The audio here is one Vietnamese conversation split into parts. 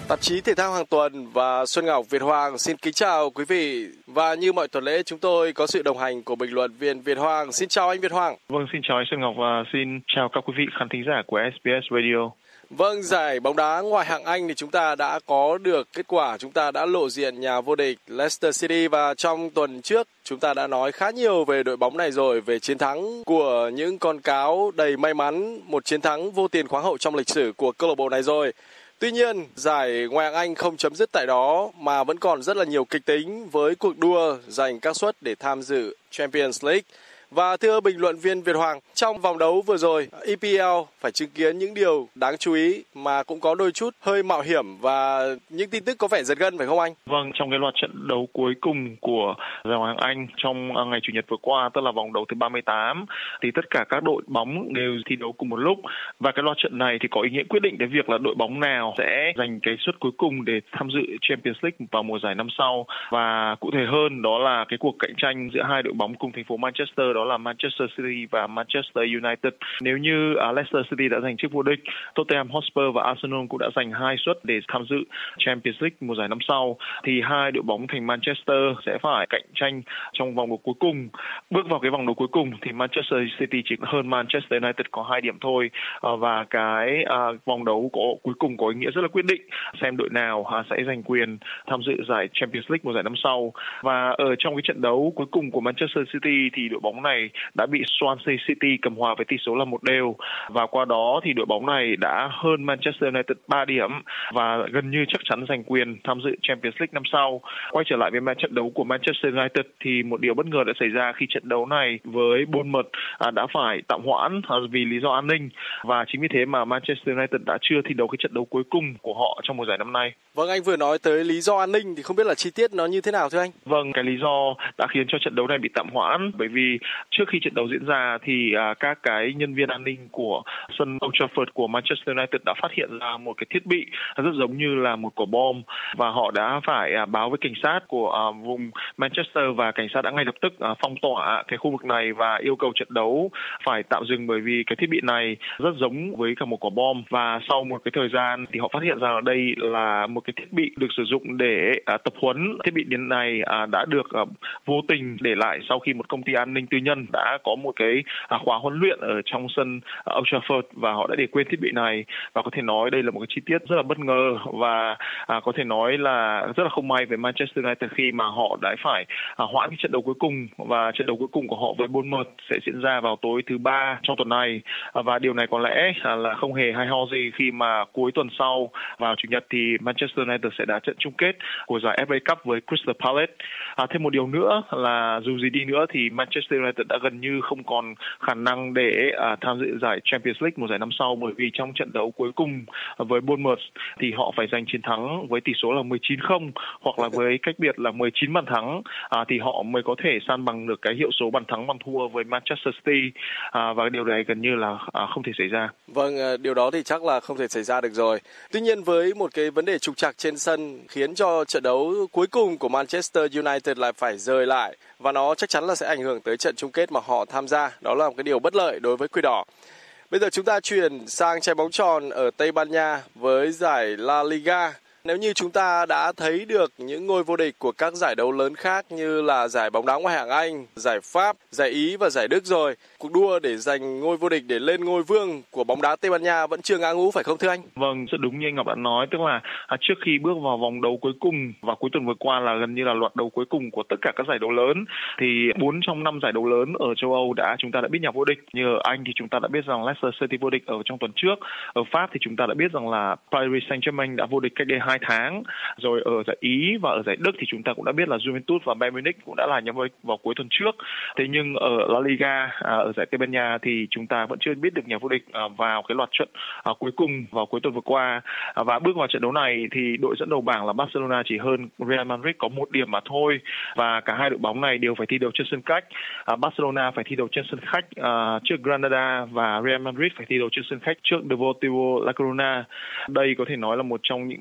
Tạp chí Thể thao hàng tuần và Xuân Ngọc Việt Hoàng xin kính chào quý vị. Và như mọi tuần lễ chúng tôi có sự đồng hành của bình luận viên Việt Hoàng. Xin chào anh Việt Hoàng. Vâng, xin chào anh Xuân Ngọc và xin chào các quý vị khán thính giả của SBS Radio. Vâng, giải bóng đá ngoại hạng Anh thì chúng ta đã có được kết quả. Chúng ta đã lộ diện nhà vô địch Leicester City và trong tuần trước chúng ta đã nói khá nhiều về đội bóng này rồi, về chiến thắng của những con cáo đầy may mắn, một chiến thắng vô tiền khoáng hậu trong lịch sử của câu lạc bộ này rồi. Tuy nhiên, giải ngoại hạng Anh không chấm dứt tại đó mà vẫn còn rất là nhiều kịch tính với cuộc đua giành các suất để tham dự Champions League. Và thưa bình luận viên Việt Hoàng, trong vòng đấu vừa rồi, EPL phải chứng kiến những điều đáng chú ý mà cũng có đôi chút hơi mạo hiểm và những tin tức có vẻ giật gân phải không anh? Vâng, trong cái loạt trận đấu cuối cùng của giải Ngoại hạng Anh trong ngày Chủ nhật vừa qua, tức là vòng đấu thứ 38, thì tất cả các đội bóng đều thi đấu cùng một lúc. Và cái loạt trận này thì có ý nghĩa quyết định đến việc là đội bóng nào sẽ giành cái suất cuối cùng để tham dự Champions League vào mùa giải năm sau. Và cụ thể hơn đó là cái cuộc cạnh tranh giữa hai đội bóng cùng thành phố Manchester, đó là Manchester City và Manchester United. Nếu như Leicester City đã giành chức vô địch, Tottenham Hotspur và Arsenal cũng đã giành 2 suất để tham dự Champions League mùa giải năm sau, thì hai đội bóng thành Manchester sẽ phải cạnh tranh trong vòng đấu cuối cùng. Bước vào cái vòng đấu cuối cùng thì Manchester City chỉ hơn Manchester United có 2 điểm thôi, và cái vòng đấu cuối cùng có ý nghĩa rất là quyết định xem đội nào sẽ giành quyền tham dự giải Champions League mùa giải năm sau. Và ở trong cái trận đấu cuối cùng của Manchester City thì đội bóng này đã bị Swansea City cầm hòa với tỷ số là 1-1, và qua đó thì đội bóng này đã hơn Manchester United 3 điểm và gần như chắc chắn giành quyền tham dự Champions League năm sau. Quay trở lại với trận đấu của Manchester United thì một điều bất ngờ đã xảy ra khi trận đấu này với Bournemouth đã phải tạm hoãn vì lý do an ninh, và chính vì thế mà Manchester United đã chưa thi đấu cái trận đấu cuối cùng của họ trong mùa giải năm nay. Vâng, anh vừa nói tới lý do an ninh thì không biết là chi tiết nó như thế nào thưa anh? Vâng, cái lý do đã khiến cho trận đấu này bị tạm hoãn bởi vì trước khi trận đấu diễn ra thì các cái nhân viên an ninh của sân Old Trafford của Manchester United đã phát hiện ra một cái thiết bị rất giống như là một quả bom, và họ đã phải báo với cảnh sát của vùng Manchester, và cảnh sát đã ngay lập tức phong tỏa cái khu vực này và yêu cầu trận đấu phải tạm dừng bởi vì cái thiết bị này rất giống với cả một quả bom. Và sau một cái thời gian thì họ phát hiện ra ở đây là một cái thiết bị được sử dụng để tập huấn. Thiết bị điện này đã được vô tình để lại sau khi một công ty an ninh tư nhân đã có một cái khóa huấn luyện ở trong sân Old Trafford và họ đã để quên thiết bị này. Và có thể nói đây là một cái chi tiết rất là bất ngờ và có thể nói là rất là không may với Manchester United khi mà họ đã phải hoãn cái trận đấu cuối cùng, và trận đấu cuối cùng của họ với Bournemouth sẽ diễn ra vào tối thứ Ba trong tuần này. Và điều này có lẽ là không hề hay ho gì khi mà cuối tuần sau vào Chủ nhật thì Manchester United sẽ đá trận chung kết của giải FA Cup với Crystal Palace. Thêm một điều nữa là dù gì đi nữa thì Manchester United đã gần như không còn khả năng để tham dự giải Champions League mùa giải năm sau, bởi vì trong trận đấu cuối cùng với Bournemouth thì họ phải giành chiến thắng với tỷ số là 19-0 hoặc là với cách biệt là 19 bàn thắng thì họ mới có thể san bằng được cái hiệu số bàn thắng bàn thua với Manchester City, và điều này gần như là không thể xảy ra. Vâng, điều đó thì chắc là không thể xảy ra được rồi. Tuy nhiên với một cái vấn đề trục trặc trên sân khiến cho trận đấu cuối cùng của Manchester United lại phải rời lại, và nó chắc chắn là sẽ ảnh hưởng tới trận chung kết mà họ tham gia. Đó là một cái điều bất lợi đối với Quỷ Đỏ. Bây giờ chúng ta chuyển sang trái bóng tròn ở Tây Ban Nha với giải La Liga. Nếu như chúng ta đã thấy được những ngôi vô địch của các giải đấu lớn khác như là giải bóng đá ngoại hạng Anh, giải Pháp, giải Ý và giải Đức rồi, cuộc đua để giành ngôi vô địch để lên ngôi vương của bóng đá Tây Ban Nha vẫn chưa ngã ngũ phải không thưa anh? Vâng, rất đúng như anh Ngọc đã nói, tức là trước khi bước vào vòng đấu cuối cùng và cuối tuần vừa qua là gần như là loạt đấu cuối cùng của tất cả các giải đấu lớn, thì 4 trong 5 giải đấu lớn ở châu Âu chúng ta đã biết nhà vô địch. Như ở Anh thì chúng ta đã biết rằng Leicester City vô địch ở trong tuần trước, ở Pháp thì chúng ta đã biết rằng là Paris Saint-Germain đã vô địch cách đây 2 tháng, rồi ở giải Ý và ở giải Đức thì chúng ta cũng đã biết là Juventus và Bayern Munich cũng đã là nhà vô địch vào cuối tuần trước. Thế nhưng ở La Liga, ở giải Tây Ban Nha thì chúng ta vẫn chưa biết được nhà vô địch vào cái loạt trận cuối cùng vào cuối tuần vừa qua. Và bước vào trận đấu này thì đội dẫn đầu bảng là Barcelona chỉ hơn Real Madrid có 1 điểm mà thôi, và cả hai đội bóng này đều phải thi đấu trên sân khách. Barcelona phải thi đấu trên sân khách trước Granada và Real Madrid phải thi đấu trên sân khách trước Deportivo La Coruna. Đây có thể nói là một trong những cái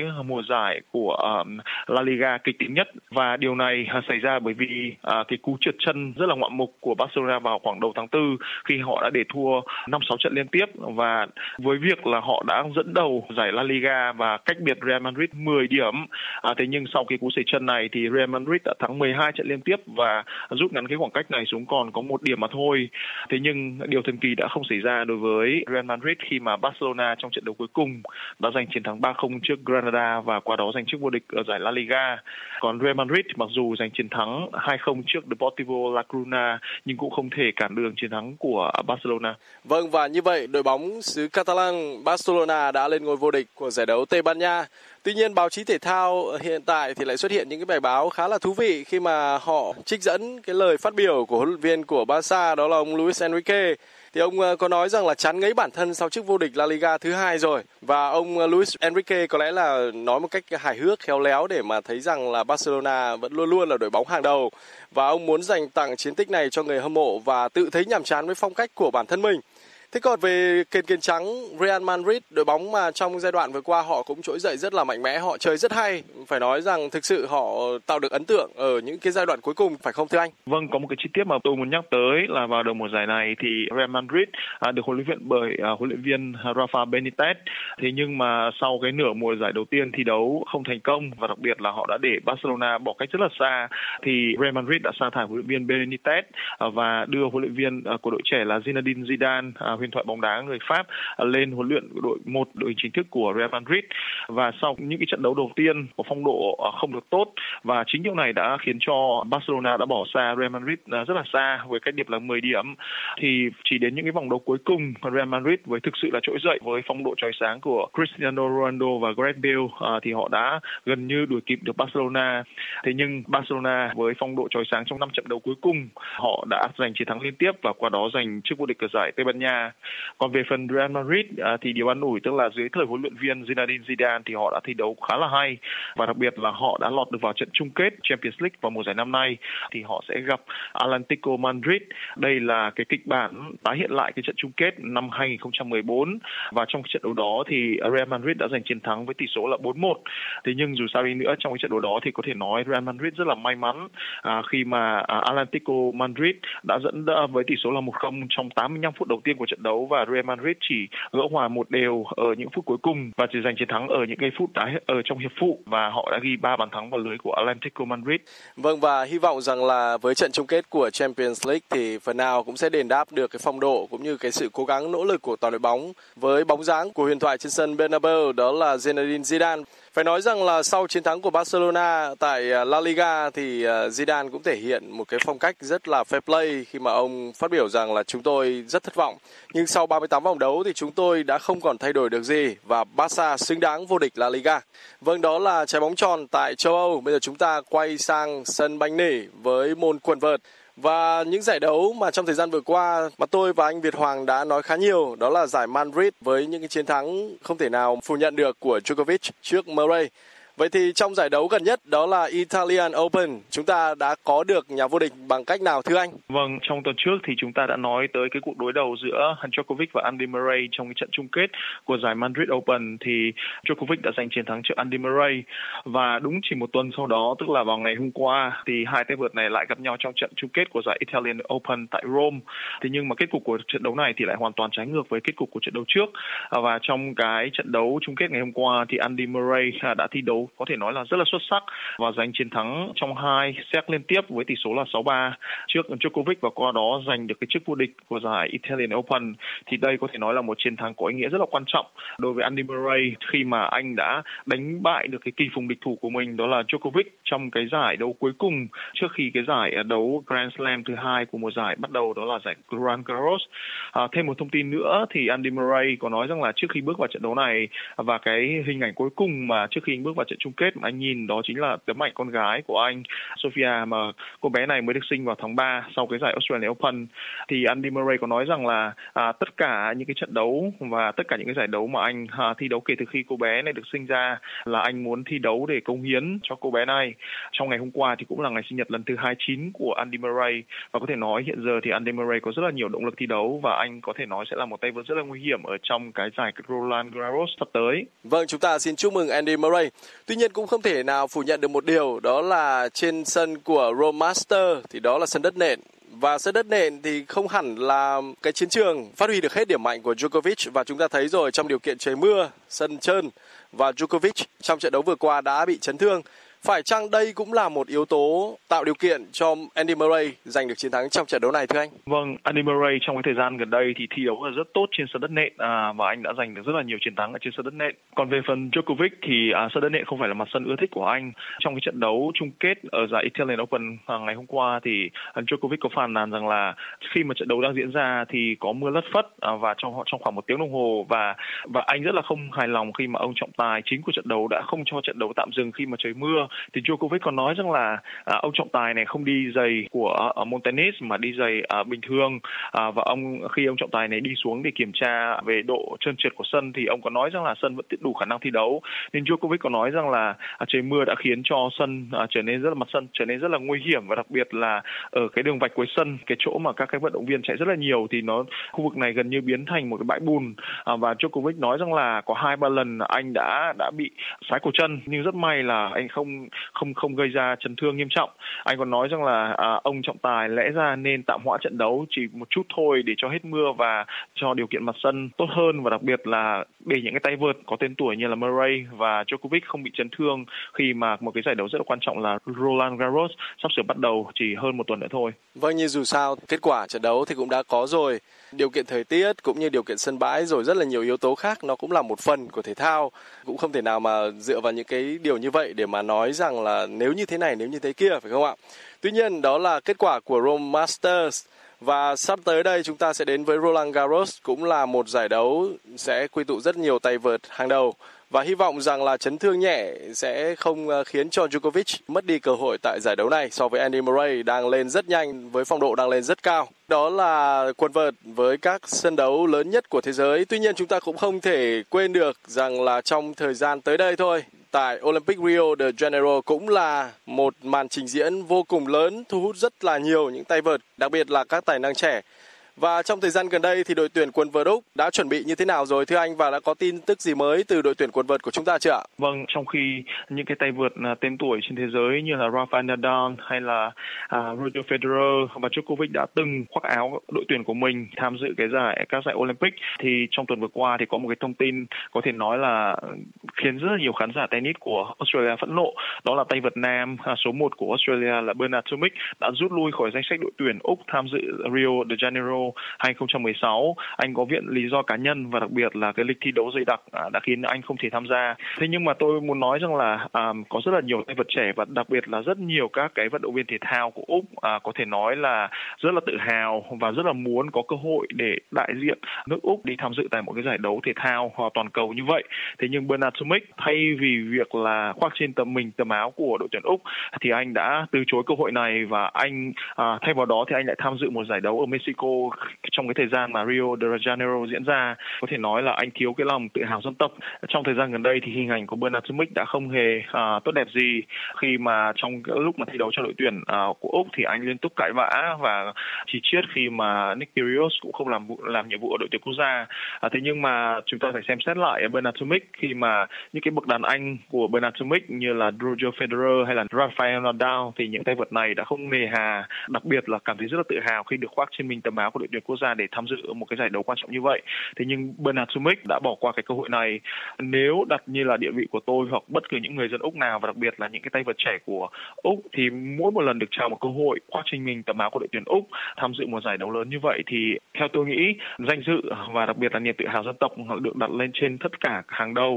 mùa giải của La Liga kịch tính nhất, và điều này xảy ra bởi vì cái cú trượt chân rất là ngoạn mục của Barcelona vào khoảng đầu tháng 4 khi họ đã để thua 5-6 trận liên tiếp, và với việc là họ đã dẫn đầu giải La Liga và cách biệt Real Madrid 10 điểm. Thế nhưng sau cái cú sẩy chân này thì Real Madrid đã thắng 12 trận liên tiếp và rút ngắn cái khoảng cách này xuống còn có 1 điểm mà thôi. Thế nhưng điều thần kỳ đã không xảy ra đối với Real Madrid khi mà Barcelona trong trận đấu cuối cùng đã giành chiến thắng 3-0 trước Granada và qua đó giành chức vô địch ở giải La Liga. Còn Real Madrid mặc dù giành chiến thắng 2-0 trước Deportivo La Coruna nhưng cũng không thể cản đường chiến thắng của Barcelona. Vâng, và như vậy đội bóng xứ Catalan Barcelona đã lên ngôi vô địch của giải đấu Tây Ban Nha. Tuy nhiên báo chí thể thao hiện tại thì lại xuất hiện những cái bài báo khá là thú vị khi mà họ trích dẫn cái lời phát biểu của huấn luyện viên của Barca, đó là ông Luis Enrique. Thì ông có nói rằng là chán ngấy bản thân sau chức vô địch La Liga thứ 2 rồi. Và ông Luis Enrique có lẽ là nói một cách hài hước khéo léo để mà thấy rằng là Barcelona vẫn luôn luôn là đội bóng hàng đầu. Và ông muốn dành tặng chiến tích này cho người hâm mộ và tự thấy nhàm chán với phong cách của bản thân mình. Thế còn về kền kền trắng Real Madrid, đội bóng mà trong giai đoạn vừa qua họ cũng trỗi dậy rất là mạnh mẽ, họ chơi rất hay. Phải nói rằng thực sự họ tạo được ấn tượng ở những cái giai đoạn cuối cùng, phải không thưa anh? Vâng, có một cái chi tiết mà tôi muốn nhắc tới là vào đầu mùa giải này thì Real Madrid được huấn luyện bởi huấn luyện viên Rafa Benitez. Thế nhưng mà sau cái nửa mùa giải đầu tiên thi đấu không thành công và đặc biệt là họ đã để Barcelona bỏ cách rất là xa, thì Real Madrid đã sa thải huấn luyện viên Benitez và đưa huấn luyện viên của đội trẻ là Zinedine Zidane, huyền thoại bóng đá người Pháp, lên huấn luyện đội chính thức của Real Madrid. Và sau những cái trận đấu đầu tiên có phong độ không được tốt, và chính điều này đã khiến cho Barcelona đã bỏ xa Real Madrid rất là xa với cách biệt là 10 điểm. Thì chỉ đến những cái vòng đấu cuối cùng Real Madrid với thực sự là trỗi dậy với phong độ chói sáng của Cristiano Ronaldo và Gareth Bale thì họ đã gần như đuổi kịp được Barcelona. Thế nhưng Barcelona với phong độ chói sáng trong 5 trận đấu cuối cùng họ đã giành chiến thắng liên tiếp và qua đó giành chức vô địch ở giải Tây Ban Nha. Còn về phần Real Madrid thì điều an ủi tức là dưới thời huấn luyện viên Zinedine Zidane thì họ đã thi đấu khá là hay, và đặc biệt là họ đã lọt được vào trận chung kết Champions League vào mùa giải năm nay thì họ sẽ gặp Atlético Madrid. Đây là cái kịch bản tái hiện lại cái trận chung kết năm 2014, và trong trận đấu đó thì Real Madrid đã giành chiến thắng với tỷ số là 4-1. Thế nhưng dù sao đi nữa trong cái trận đấu đó thì có thể nói Real Madrid rất là may mắn khi mà Atlético Madrid đã dẫn với tỷ số là 1-0 trong 85 phút đầu tiên của trận đấu, và Real Madrid chỉ gỡ hòa 1-1 ở những phút cuối cùng và chỉ giành chiến thắng ở những cái phút ở trong hiệp phụ, và họ đã ghi 3 bàn thắng vào lưới của Atlético Madrid. Vâng, và hy vọng rằng là với trận chung kết của Champions League thì phần nào cũng sẽ đền đáp được cái phong độ cũng như cái sự cố gắng nỗ lực của toàn đội bóng với bóng dáng của huyền thoại trên sân Bernabeu, đó là Zinedine Zidane. Phải nói rằng là sau chiến thắng của Barcelona tại La Liga thì Zidane cũng thể hiện một cái phong cách rất là fair play khi mà ông phát biểu rằng là chúng tôi rất thất vọng, nhưng sau 38 vòng đấu thì chúng tôi đã không còn thay đổi được gì và Barca xứng đáng vô địch La Liga. Vâng, đó là trái bóng tròn tại châu Âu. Bây giờ chúng ta quay sang sân banh nỉ với môn quần vợt. Và những giải đấu mà trong thời gian vừa qua mà tôi và anh Việt Hoàng đã nói khá nhiều, đó là giải Madrid với những cái chiến thắng không thể nào phủ nhận được của Djokovic trước Murray. Vậy thì trong giải đấu gần nhất đó là Italian Open, chúng ta đã có được nhà vô địch bằng cách nào thưa anh? Vâng, trong tuần trước thì chúng ta đã nói tới cái cuộc đối đầu giữa Djokovic và Andy Murray trong cái trận chung kết của giải Madrid Open, thì Djokovic đã giành chiến thắng trước Andy Murray. Và đúng chỉ một tuần sau đó, tức là vào ngày hôm qua, thì hai tay vợt này lại gặp nhau trong trận chung kết của giải Italian Open tại Rome. Thế nhưng mà kết cục của trận đấu này thì lại hoàn toàn trái ngược với kết cục của trận đấu trước. Và trong cái trận đấu chung kết ngày hôm qua thì Andy Murray đã thi đấu có thể nói là rất là xuất sắc và giành chiến thắng trong 2 set liên tiếp với tỷ số là 6-3 trước Djokovic, và qua đó giành được cái chức vô địch của giải Italian Open. Thì đây có thể nói là một chiến thắng có ý nghĩa rất là quan trọng đối với Andy Murray khi mà anh đã đánh bại được cái kỳ phùng địch thủ của mình, đó là Djokovic, trong cái giải đấu cuối cùng trước khi cái giải đấu Grand Slam thứ 2 của mùa giải bắt đầu, đó là giải Roland Garros. Thêm một thông tin nữa thì Andy Murray có nói rằng là trước khi bước vào trận đấu này và cái hình ảnh cuối cùng mà trước khi anh bước vào trận trận chung kết mà anh nhìn đó chính là tấm ảnh con gái của anh, Sophia, mà cô bé này mới được sinh vào tháng 3 sau cái giải Australian Open. Thì Andy Murray có nói rằng là tất cả những cái trận đấu và tất cả những cái giải đấu mà anh thi đấu kể từ khi cô bé này được sinh ra là anh muốn thi đấu để cống hiến cho cô bé này. Trong ngày hôm qua thì cũng là ngày sinh nhật lần thứ 29 của Andy Murray, và có thể nói hiện giờ thì Andy Murray có rất là nhiều động lực thi đấu và anh có thể nói sẽ là một tay vợt rất là nguy hiểm ở trong cái giải Roland Garros sắp tới. Vâng, chúng ta xin chúc mừng Andy Murray. Tuy nhiên cũng không thể nào phủ nhận được một điều, đó là trên sân của Rome Masters thì đó là sân đất nện. Và sân đất nện thì không hẳn là cái chiến trường phát huy được hết điểm mạnh của Djokovic, và chúng ta thấy rồi trong điều kiện trời mưa, sân trơn và Djokovic trong trận đấu vừa qua đã bị chấn thương. Phải chăng đây cũng là một yếu tố tạo điều kiện cho Andy Murray giành được chiến thắng trong trận đấu này thưa anh? Vâng, Andy Murray trong cái thời gian gần đây thì thi đấu là rất tốt trên sân đất nện và anh đã giành được rất là nhiều chiến thắng ở trên sân đất nện. Còn về phần Djokovic thì sân đất nện không phải là mặt sân ưa thích của anh. Trong cái trận đấu chung kết ở giải Italian Open ngày hôm qua thì Djokovic có phàn nàn rằng là khi mà trận đấu đang diễn ra thì có mưa lất phất và trong khoảng 1 tiếng đồng hồ, và anh rất là không hài lòng khi mà ông trọng tài chính của trận đấu đã không cho trận đấu tạm dừng khi mà trời mưa. Thì Djokovic còn nói rằng là ông trọng tài này không đi giày của môn tennis mà đi giày bình thường, và khi ông trọng tài này đi xuống để kiểm tra về độ trơn trượt của sân thì ông có nói rằng là sân vẫn đủ khả năng thi đấu. Nên Djokovic có nói rằng là trời mưa đã khiến cho sân mặt sân trở nên rất là nguy hiểm, và đặc biệt là ở cái đường vạch cuối sân, cái chỗ mà các cái vận động viên chạy rất là nhiều thì khu vực này gần như biến thành một cái bãi bùn. Và Djokovic nói rằng là có 2-3 lần anh đã bị sái cổ chân, nhưng rất may là anh không gây ra chấn thương nghiêm trọng. Anh còn nói rằng là ông trọng tài lẽ ra nên tạm hoãn trận đấu chỉ một chút thôi để cho hết mưa và cho điều kiện mặt sân tốt hơn, và đặc biệt là để những cái tay vợt có tên tuổi như là Murray và Djokovic không bị chấn thương khi mà một cái giải đấu rất là quan trọng là Roland Garros sắp sửa bắt đầu chỉ hơn 1 tuần nữa thôi. Vâng, như dù sao kết quả trận đấu thì cũng đã có rồi, điều kiện thời tiết cũng như điều kiện sân bãi rồi rất là nhiều yếu tố khác, nó cũng là một phần của thể thao, cũng không thể nào mà dựa vào những cái điều như vậy để mà nói rằng là nếu như thế này nếu như thế kia, phải không ạ? Tuy nhiên đó là kết quả của Rome Masters, và sắp tới đây chúng ta sẽ đến với Roland Garros, cũng là một giải đấu sẽ quy tụ rất nhiều tay vợt hàng đầu, và hy vọng rằng là chấn thương nhẹ sẽ không khiến cho Djokovic mất đi cơ hội tại giải đấu này so với Andy Murray đang lên rất nhanh với phong độ đang lên rất cao. Đó là quần vợt với các sân đấu lớn nhất của thế giới. Tuy nhiên chúng ta cũng không thể quên được rằng là trong thời gian tới đây thôi, tại Olympic Rio de Janeiro cũng là một màn trình diễn vô cùng lớn, thu hút rất là nhiều những tay vợt, đặc biệt là các tài năng trẻ. Và trong thời gian gần đây thì đội tuyển quần vợt Úc đã chuẩn bị như thế nào rồi thưa anh, và đã có tin tức gì mới từ đội tuyển quần vợt của chúng ta chưa ạ? Vâng, trong khi những cái tay vợt tên tuổi trên thế giới như là Rafael Nadal hay là Roger Federer và Djokovic đã từng khoác áo đội tuyển của mình tham dự các giải Olympic, thì trong tuần vừa qua thì có một cái thông tin có thể nói là khiến rất là nhiều khán giả tennis của Australia phẫn nộ. Đó là tay vợt nam số 1 của Australia là Bernard Tomic đã rút lui khỏi danh sách đội tuyển Úc tham dự Rio de Janeiro 2016. Anh có viện lý do cá nhân và đặc biệt là cái lịch thi đấu dày đặc đã khiến anh không thể tham gia. Thế nhưng mà tôi muốn nói rằng là có rất là nhiều tay vợt trẻ và đặc biệt là rất nhiều các cái vận động viên thể thao của Úc có thể nói là rất là tự hào và rất là muốn có cơ hội để đại diện nước Úc đi tham dự tại một cái giải đấu thể thao toàn cầu như vậy. Thế nhưng Bernard Tomic thay vì việc là khoác trên tấm áo của đội tuyển Úc thì anh đã từ chối cơ hội này, và anh thay vào đó thì anh lại tham dự một giải đấu ở Mexico trong cái thời gian mà Rio de Janeiro diễn ra. Có thể nói là anh thiếu cái lòng tự hào dân tộc. Trong thời gian gần đây thì hình ảnh của Bernard Tomic đã không hề tốt đẹp gì, khi mà trong cái lúc mà thi đấu cho đội tuyển của Úc thì anh liên tục cãi vã và chỉ trích khi mà Nick Kyrgios cũng không làm nhiệm vụ ở đội tuyển quốc gia. Thế nhưng mà chúng ta phải xem xét lại Bernard Tomic, khi mà những cái bậc đàn anh của Bernard Tomic như là Roger Federer hay là Rafael Nadal thì những tay vợt này đã không nề hà, đặc biệt là cảm thấy rất là tự hào khi được khoác trên mình tấm áo của đội tuyển quốc gia để tham dự một cái giải đấu quan trọng như vậy. Thế nhưng Bernard Tomic đã bỏ qua cái cơ hội này. Nếu đặt như là địa vị của tôi hoặc bất cứ những người dân Úc nào, và đặc biệt là những cái tay vợt trẻ của Úc, thì mỗi một lần được trao một cơ hội khoác trên mình tấm áo của đội tuyển Úc tham dự một giải đấu lớn như vậy thì theo tôi nghĩ danh dự và đặc biệt là niềm tự hào dân tộc được đặt lên trên tất cả hàng đầu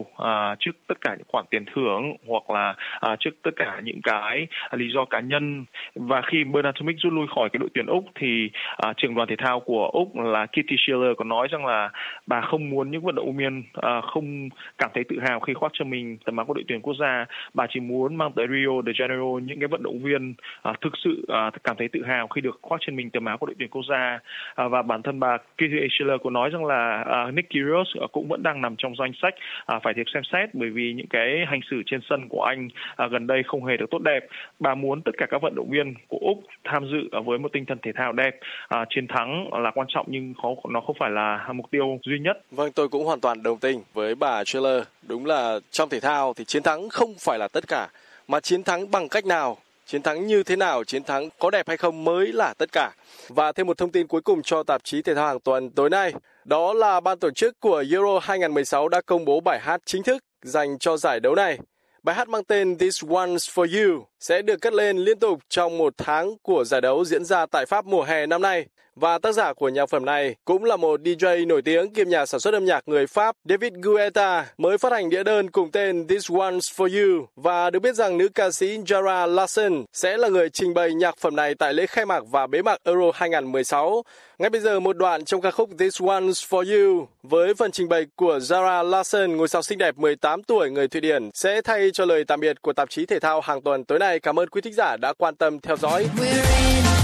trước tất cả những khoản tiền thưởng hoặc là trước tất cả những cái lý do cá nhân. Và khi Bernard Tomic rút lui khỏi cái đội tuyển Úc thì trưởng đoàn thể thao của Úc là Katie Shearer có nói rằng là bà không muốn những vận động viên không cảm thấy tự hào khi khoác cho mình tấm áo của đội tuyển quốc gia. Bà chỉ muốn mang tới Rio de Janeiro những cái vận động viên thực sự cảm thấy tự hào khi được khoác trên mình tấm áo của đội tuyển quốc gia. Và bản thân bà Katie Shearer có nói rằng là Nick Kyrgios cũng vẫn đang nằm trong danh sách phải được xem xét, bởi vì những cái hành xử trên sân của anh gần đây không hề được tốt đẹp. Bà muốn tất cả các vận động viên của Úc tham dự với một tinh thần thể thao đẹp. Chiến thắng là quan trọng nhưng nó không phải là mục tiêu duy nhất. Vâng, tôi cũng hoàn toàn đồng tình với bà Shearer. Đúng là trong thể thao thì chiến thắng không phải là tất cả, mà chiến thắng bằng cách nào, chiến thắng như thế nào, chiến thắng có đẹp hay không mới là tất cả. Và thêm một thông tin cuối cùng cho tạp chí Thể thao hàng tuần tối nay, đó là ban tổ chức của Euro 2016 đã công bố bài hát chính thức dành cho giải đấu này. Bài hát mang tên This One's For You sẽ được cất lên liên tục trong một tháng của giải đấu diễn ra tại Pháp mùa hè năm nay. Và tác giả của nhạc phẩm này cũng là một DJ nổi tiếng kiêm nhà sản xuất âm nhạc người Pháp David Guetta mới phát hành đĩa đơn cùng tên This One's For You. Và được biết rằng nữ ca sĩ Zara Larsson sẽ là người trình bày nhạc phẩm này tại lễ khai mạc và bế mạc Euro 2016. Ngay bây giờ một đoạn trong ca khúc This One's For You với phần trình bày của Zara Larsson, ngôi sao xinh đẹp 18 tuổi người Thụy Điển, sẽ thay cho lời tạm biệt của tạp chí Thể thao hàng tuần tối nay. Cảm ơn quý thính giả đã quan tâm theo dõi.